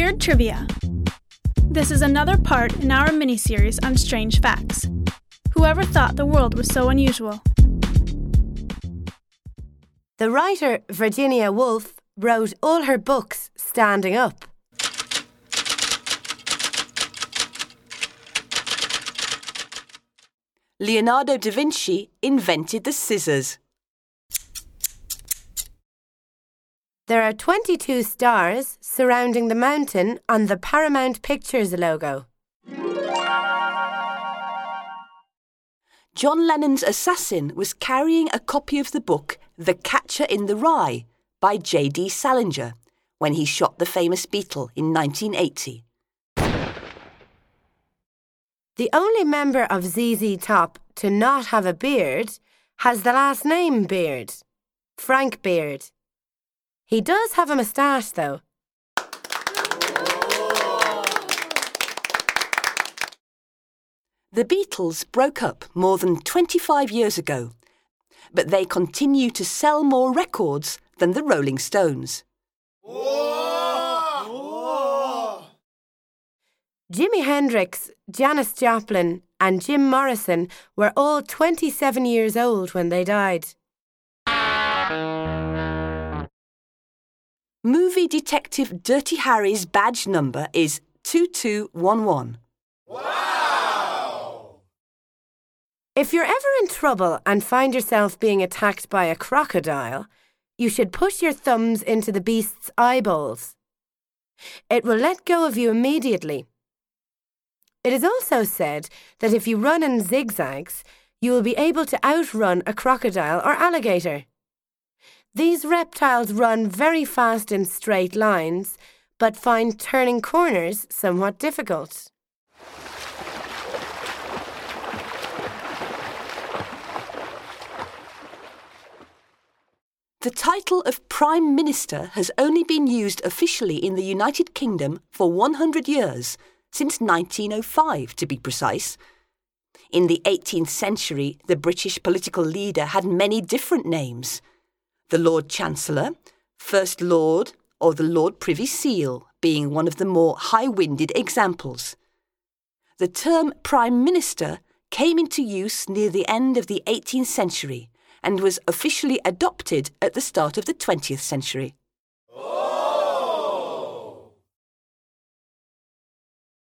Weird Trivia. This is another part in our mini-series on strange facts. Whoever thought the world was so unusual? The writer Virginia Woolf wrote all her books standing up. Leonardo da Vinci invented the scissors. There are 22 stars surrounding the mountain on the Paramount Pictures logo. John Lennon's assassin was carrying a copy of the book The Catcher in the Rye by J.D. Salinger when he shot the famous Beatle in 1980. The only member of ZZ Top to not have a beard has the last name Beard, Frank Beard. He does have a moustache, though. The Beatles broke up more than 25 years ago, but they continue to sell more records than the Rolling Stones. Jimi Hendrix, Janis Joplin and Jim Morrison were all 27 years old when they died. Movie detective Dirty Harry's badge number is 2211. Wow! If you're ever in trouble and find yourself being attacked by a crocodile, you should push your thumbs into the beast's eyeballs. It will let go of you immediately. It is also said that if you run in zigzags, you will be able to outrun a crocodile or alligator. These reptiles run very fast in straight lines, but find turning corners somewhat difficult. The title of Prime Minister has only been used officially in the United Kingdom for 100 years, since 1905 to be precise. In the 18th century, the British political leader had many different names. The Lord Chancellor, First Lord, or the Lord Privy Seal being one of the more high-winded examples. The term Prime Minister came into use near the end of the 18th century and was officially adopted at the start of the 20th century.